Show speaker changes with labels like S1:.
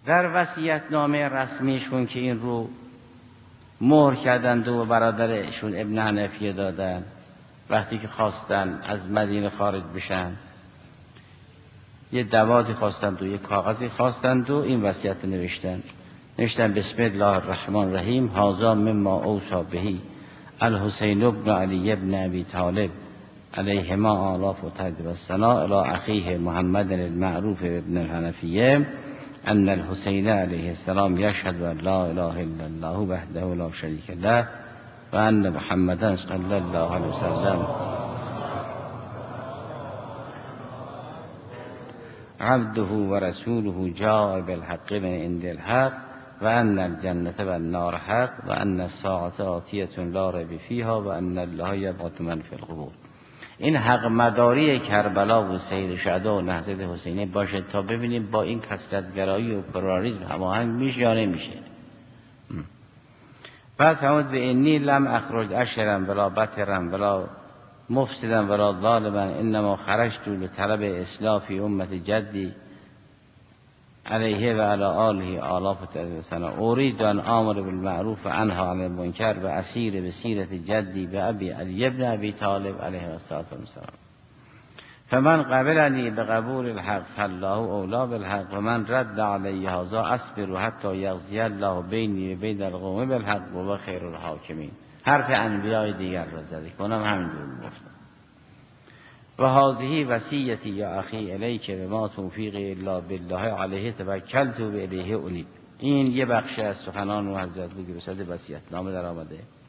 S1: در وصیت‌نامه رسمیشون که این رو مهر کردند و برادرشون ابن حنفیه دادن وقتی که خواستن از مدینه خارج بشن، یه دوادی خواستند و یه کاغذی خواستند و این وصیت نوشتن بسم الله الرحمن الرحیم هذا مما اوصى به الحسین بن علی بن ابی طالب علیهما آلاف و ترد و ثنا الی اخیه محمد المعروف ابن الحنفیه ان الحسین علیه السلام یشهد ان لا اله الا الله وحده لا شریک له و ان محمدا صلی الله علیه وسلم عبده و رسوله جاء بالحق من عند الحق و ان الجنة و النار حق و ان الساعة آتیة لا ریب فیها و ان الله یبعث من فی القبور. این حق مداری کربلا و سید شهدا و نهضت حسینی باشه تا ببینیم با این کثرت‌گرایی و پلورالیسم هماهنگ میشه یا نمیشه. بعد فرمود به انی لم اخرج اشرا ولا بطرا ولا مفسدا ولا ظالما انما خرجت لطلب اصلاح فی امت جدی علیه و علی آله آلاف سنه اريد ان آمر بالمعروف و انهی عن المنکر و اسیر بسیرت جدی به ابی علی ابن ابی طالب علیه السلام. فمن قبلنی بقبول الحق فالله اولی بالحق و من رد علی هذا اصبر حتی یقضی الله بینی و بین القوم بالحق و خیر الحاکمین. حرف انبیاء دیگر را زده کنم همینجور گفتم. و هذه وصیتی یا اخی الیک و ما توفیق الا بالله علیه توکلت و الیه انیب. این یه بخش از سخنان و حضرت بگیر رسد وصیت نامه در آمده.